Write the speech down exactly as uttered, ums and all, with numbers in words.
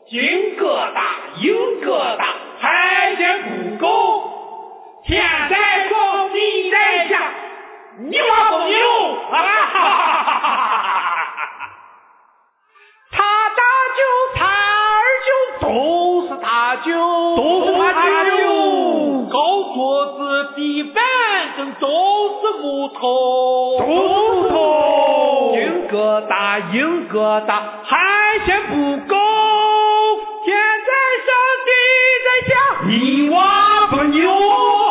金疙瘩银疙瘩还嫌不够，天在高地在下，你话不牛啊！哈哈哈哈哈！他大舅他二舅都是大舅， 都是大舅， 高桌子地板凳都是木头， 都是木头， 金疙瘩银疙瘩还嫌不够，天在上地在下， 你话不牛。